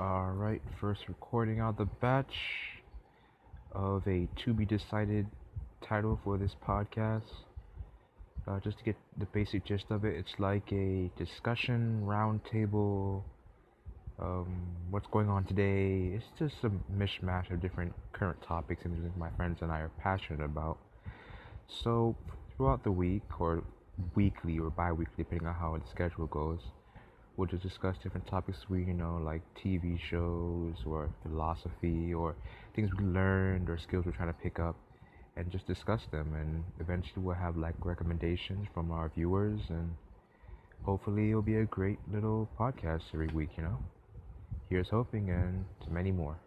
Alright, first recording out the batch of a to be decided title for this podcast. Just to get the basic gist of it, it's like a discussion roundtable. What's going on today? It's just a mishmash of different current topics and things my friends and I are passionate about. So, throughout the week, or weekly, or bi weekly, depending on how the schedule goes, we'll just discuss different topics like TV shows or philosophy or things we learned or skills we're trying to pick up and just discuss them. And eventually we'll have like recommendations from our viewers, and hopefully it'll be a great little podcast every week. Here's hoping, and to many more.